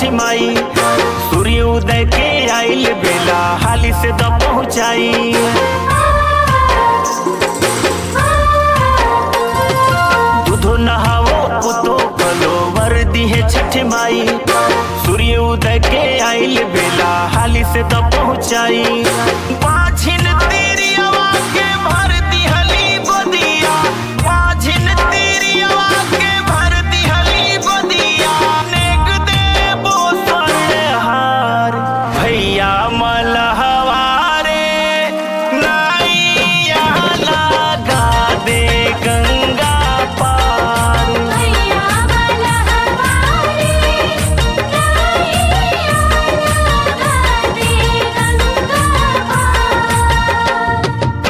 छठी माई। सूर्य उदय के आइल बेला हाली से द पहुँचाई। दूधो नहाओ पुतो फलो वर दी है छठी माई। सूर्य उदय के आइल बेला हाली से द पहुँचाई। बाझिन तीरियावा के भर दिहली गोदिया। बाझिन तीरियावा के भर दिहली गोदिया। नेक देबो स्वर्णहार भैया मलहवारे। नाइया लगा दे गंगा पार। भैया मलहवारे। नाइया लगा दे गंगा पार।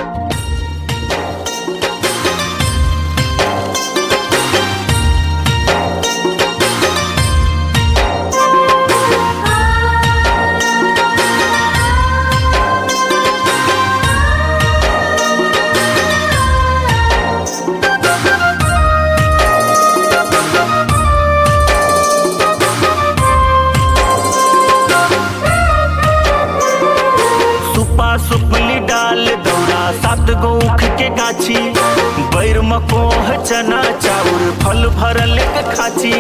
सुपा सुपली डाल दौड़ा 7 गो ऊख के गाछी। बैर मकोह चना चाउर फल भरल के खाची।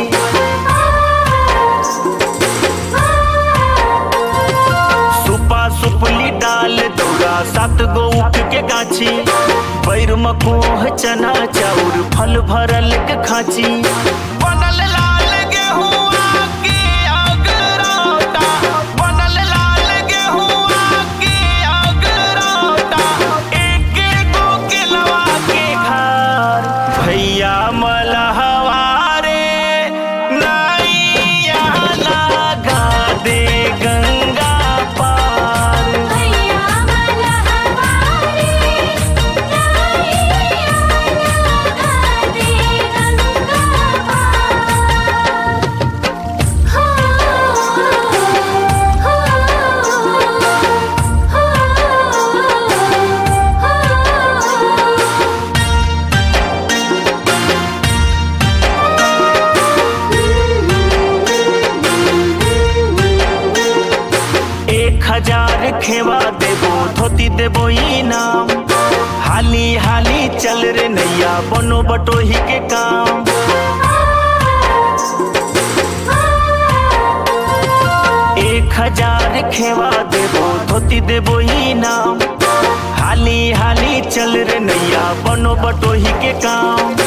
सुपा सुपली डाल दौड़ा 7 गो ऊख के गाछी। बैर मकोह चना चाउर फल भरल के खाची। बनल लाल गेहुआ के अगरौटा। बनल लाल गेहुआ के अगरौटा। एक गो केलवा के घर भैया मलहवारे। नाइया लगा दे गंगा पार। भैया मलहवारे। नाइया लगा दे गंगा पार। हो एक 1000 खेवा देबो धोती देबो इनाम। हाली हाली चल रे नैया बनो बटोही के काम। एक 1000 खेवा देबो धोती देबो इनाम। हाली हाली चल रे नैया बनो बटोही के काम।